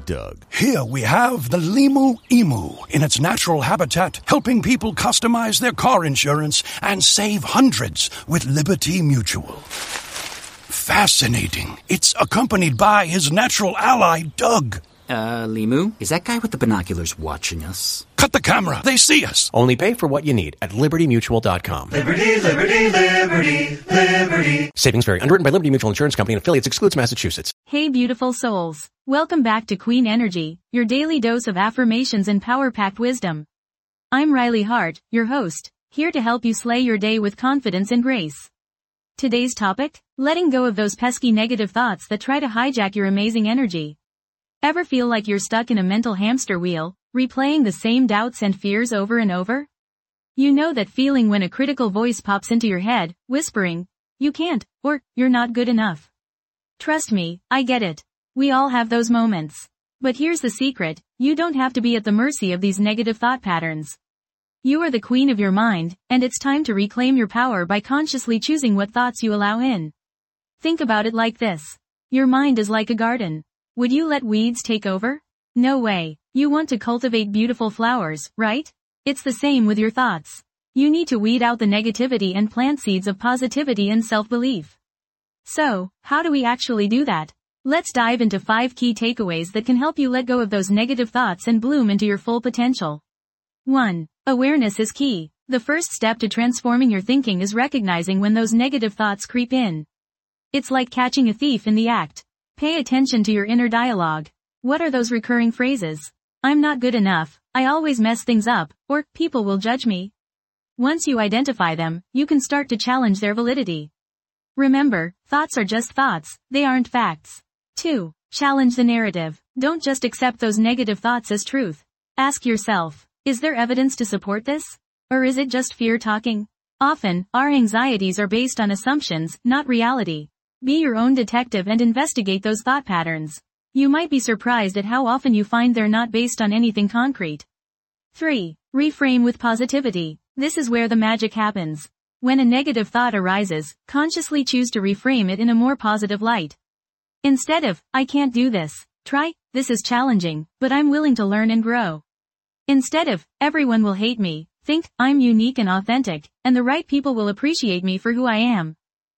Doug. Here we have the Limu Emu in its natural habitat, helping people customize their car insurance and save hundreds with Liberty Mutual. Fascinating. It's accompanied by his natural ally, Doug. Limu, is that guy with the binoculars watching us? Cut the camera. They see us. Only pay for what you need at LibertyMutual.com. Liberty, liberty, liberty, liberty. Savings vary. Underwritten by Liberty Mutual Insurance Company and affiliates. Excludes Massachusetts. Hey beautiful souls. Welcome back to Queen Energy, your daily dose of affirmations and power-packed wisdom. I'm Riley Hart, your host, here to help you slay your day with confidence and grace. Today's topic? Letting go of those pesky negative thoughts that try to hijack your amazing energy. Ever feel like you're stuck in a mental hamster wheel, replaying the same doubts and fears over and over? You know that feeling when a critical voice pops into your head, whispering, "You can't," or "You're not good enough." Trust me, I get it. We all have those moments. But here's the secret, you don't have to be at the mercy of these negative thought patterns. You are the queen of your mind, and it's time to reclaim your power by consciously choosing what thoughts you allow in. Think about it like this. Your mind is like a garden. Would you let weeds take over? No way. You want to cultivate beautiful flowers, right? It's the same with your thoughts. You need to weed out the negativity and plant seeds of positivity and self-belief. So, how do we actually do that? Let's dive into 5 key takeaways that can help you let go of those negative thoughts and bloom into your full potential. 1. Awareness is key. The first step to transforming your thinking is recognizing when those negative thoughts creep in. It's like catching a thief in the act. Pay attention to your inner dialogue. What are those recurring phrases? I'm not good enough, I always mess things up, or people will judge me. Once you identify them, you can start to challenge their validity. Remember, thoughts are just thoughts, they aren't facts. 2. Challenge the narrative. Don't just accept those negative thoughts as truth. Ask yourself, is there evidence to support this? Or is it just fear talking? Often, our anxieties are based on assumptions, not reality. Be your own detective and investigate those thought patterns. You might be surprised at how often you find they're not based on anything concrete. 3. Reframe with positivity. This is where the magic happens. When a negative thought arises, consciously choose to reframe it in a more positive light. Instead of, "I can't do this," try, "This is challenging, but I'm willing to learn and grow." Instead of, "Everyone will hate me," think, "I'm unique and authentic, and the right people will appreciate me for who I am."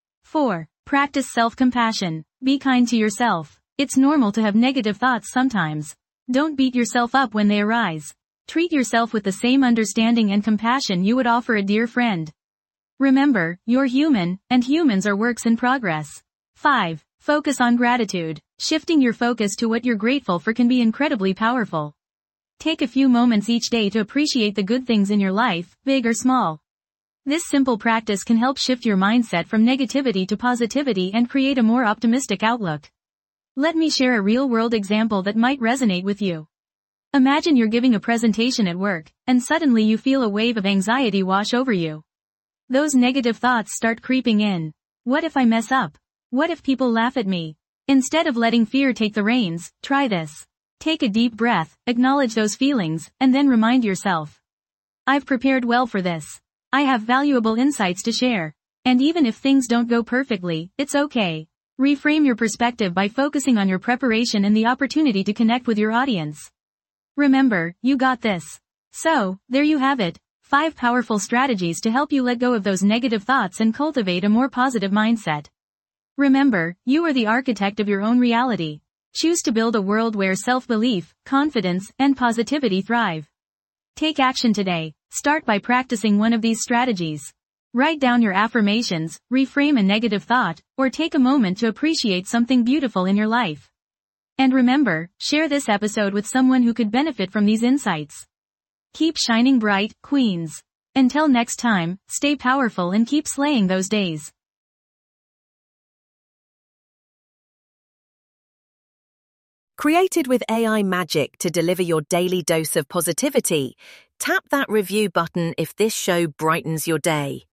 4. Practice self-compassion. Be kind to yourself. It's normal to have negative thoughts sometimes. Don't beat yourself up when they arise. Treat yourself with the same understanding and compassion you would offer a dear friend. Remember, you're human, and humans are works in progress. 5. Focus on gratitude. Shifting your focus to what you're grateful for can be incredibly powerful. Take a few moments each day to appreciate the good things in your life, big or small. This simple practice can help shift your mindset from negativity to positivity and create a more optimistic outlook. Let me share a real-world example that might resonate with you. Imagine you're giving a presentation at work, and suddenly you feel a wave of anxiety wash over you. Those negative thoughts start creeping in. What if I mess up? What if people laugh at me? Instead of letting fear take the reins, try this. Take a deep breath, acknowledge those feelings, and then remind yourself. I've prepared well for this. I have valuable insights to share. And even if things don't go perfectly, it's okay. Reframe your perspective by focusing on your preparation and the opportunity to connect with your audience. Remember, you got this. So, there you have it. 5 powerful strategies to help you let go of those negative thoughts and cultivate a more positive mindset. Remember, you are the architect of your own reality. Choose to build a world where self-belief, confidence, and positivity thrive. Take action today. Start by practicing one of these strategies. Write down your affirmations, reframe a negative thought, or take a moment to appreciate something beautiful in your life. And remember, share this episode with someone who could benefit from these insights. Keep shining bright, queens. Until next time, stay powerful and keep slaying those days. Created with AI magic to deliver your daily dose of positivity, tap that review button if this show brightens your day.